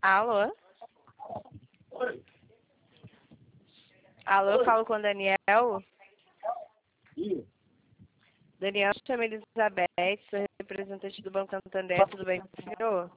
Alô? Alô, eu falo com o Daniel. Daniel, chama Elizabeth, sou representante do Banco Santander, tudo bem com o senhor?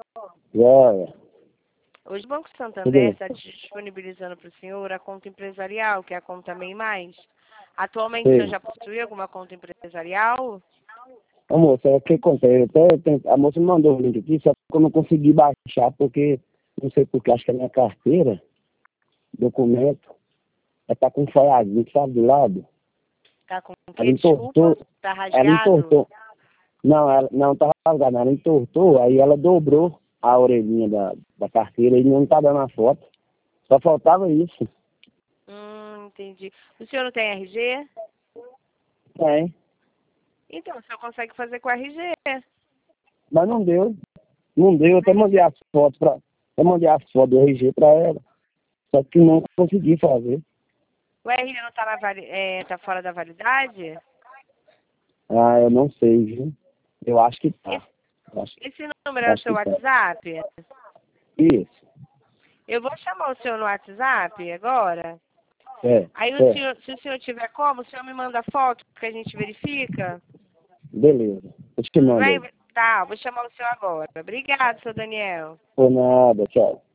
Hoje o Banco Santander está disponibilizando para o senhor a conta empresarial, que é a conta MEI Mais. Atualmente o senhor já possui alguma conta empresarial? Ô, moça, o que acontece? A moça me mandou o link aqui, só que eu não consegui baixar, porque, não sei porque, acho que a minha carteira, documento, tá com um folhazinho, sabe, do lado. Tá com o Ela quê? entortou. Desculpa? Tá Ela rasgado? entortou. Não tá rasgada, ela entortou, aí ela dobrou a orelhinha da carteira e não tá dando a foto. Só faltava isso. Entendi. O senhor não tem RG? Tem. Então, o senhor consegue fazer com RG. Mas não deu. Não deu, eu até mandei as fotos do RG pra ela. Só que não consegui fazer. O RG não tá, tá fora da validade? Ah, eu não sei, viu? Eu acho que tá. Esse número é o seu WhatsApp? Isso. Eu vou chamar o senhor no WhatsApp agora. Aí, se o senhor tiver como, o senhor me manda foto que a gente verifica? Beleza. Eu te mando aí. Tá, vou chamar o senhor agora. Obrigado, seu Daniel. Por nada, tchau.